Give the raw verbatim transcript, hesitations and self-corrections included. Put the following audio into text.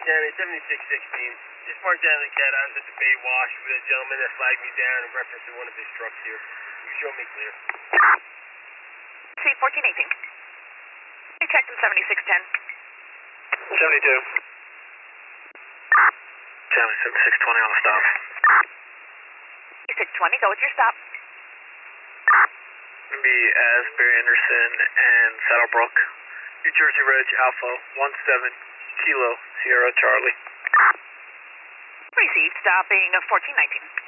County, seventy-six sixteen. Just parked down the cat. I was at the Bay Wash with a gentleman that flagged me down in reference to one of his trucks here. You show me clear. C fourteen eighteen. You checked in seventy-six ten. seventy-two. County, seventy-six twenty on the stop. six twenty, go with your stop. Gonna be Asbury Anderson and Saddlebrook. New Jersey Reg Alpha one seven Kilo Sierra Charlie. Received, stopping fourteen nineteen.